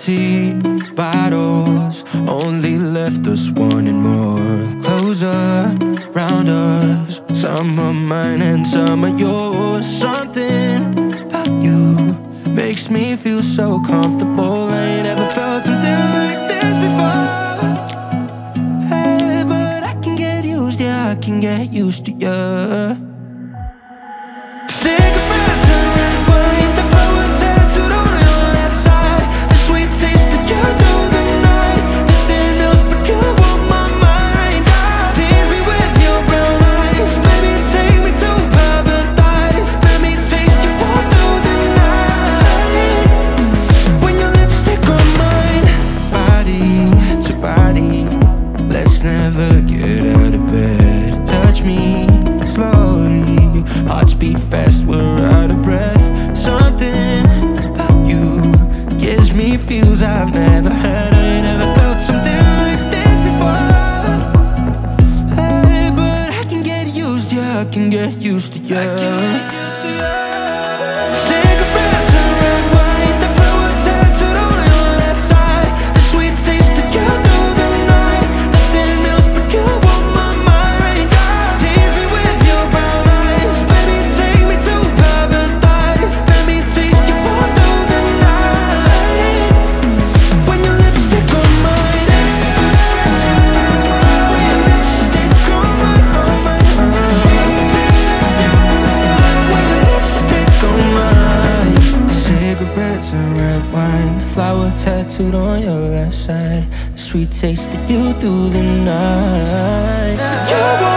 empty bottles only left us wanting more. Closer round us, some are mine and some are yours. Something about you makes me feel so comfortable. I ain't ever felt something like this before. Hey, but I can get used, yeah, I can get used to you. Cigarettes and red wine, the flower tattooed on your left side, the sweet taste that you through the night. Nothing else but you on my mind. Tease me with your brown eyes, baby, take me to paradise. Let me taste you all through the night. When your lips stick on mine, body to body, let's never get out of bed. Touch me slowly, hearts beat fast, we're out of breath. Something about you gives me feels I've never had. I ain't never felt something like this before. Hey, but I can get used, yeah, I can get used to you. Cigarettes and red wine, the flower tattooed on your left side, the sweet taste that you through the night. Nothing else but you on my mind. Tease me with your brown eyes, baby, take me to paradise. Let me taste you all through the night. When your lips stick on mine, when your lips stick on mine, when your lips stick on mine. Cigarettes and red wine, the flower tattooed on your left side, the sweet taste that you through the night. You